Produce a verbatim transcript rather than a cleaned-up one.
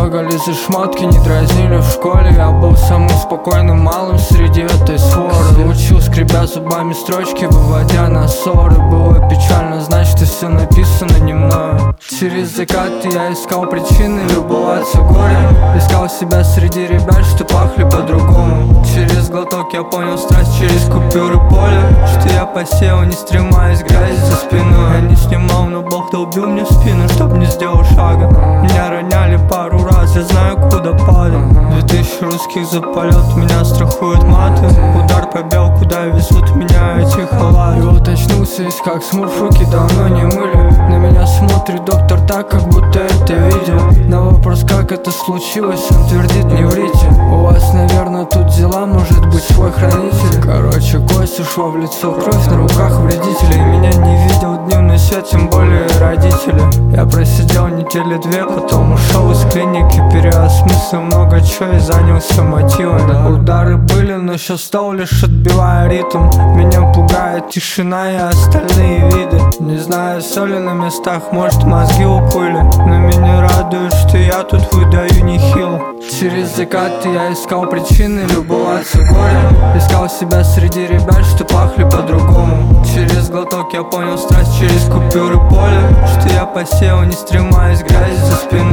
трогали за шмотки, не дразнили в школе. Я был самым спокойным малым среди этой своры. Учил, скребя зубами строчки, выводя на ссоры. Было печально, значит и все написано не мною. Через закаты я искал причины любоваться горем. Искал себя среди ребят, что пахли по-другому. Через глоток я понял страсть, через купюры поля, что я посеял, не стремаясь грязи за спиной. Я не снимал, но Бог долбил мне в спину, чтоб не сделал шага. Меня роняли пару раз, я знаю, куда падать. Две тысячи русских за полет, меня страхуют маты. Удар побел, куда везут меня эти халаты. И вот очнулся весь как смурф, руки давно не мыли. На меня смотрит доктор так, как будто это видел. На вопрос, как это случилось, он твердит: не врите. У вас, наверное, тут дела, может быть, свой хранитель. Короче, кость ушла в лицо, кровь на руках вредителей. Меня не видел дневной свет, тем более родители. Я просидел недели две, потом ушел из клиники, переосмыслил много чего и занялся мотивами. Удары были, но сейчас стал лишь отбивая ритм. Меня пугает тишина и остальные виды. Не знаю, соли на местах, может, мозги уплыли, но меня радует, что я тут выдаю нехило. Через закаты я искал причины любоваться горем. Искал себя среди ребят, что пахли по-другому. Через глоток я понял страсть, через купюры поля, что я посеял, не стремаясь грязи за спиной.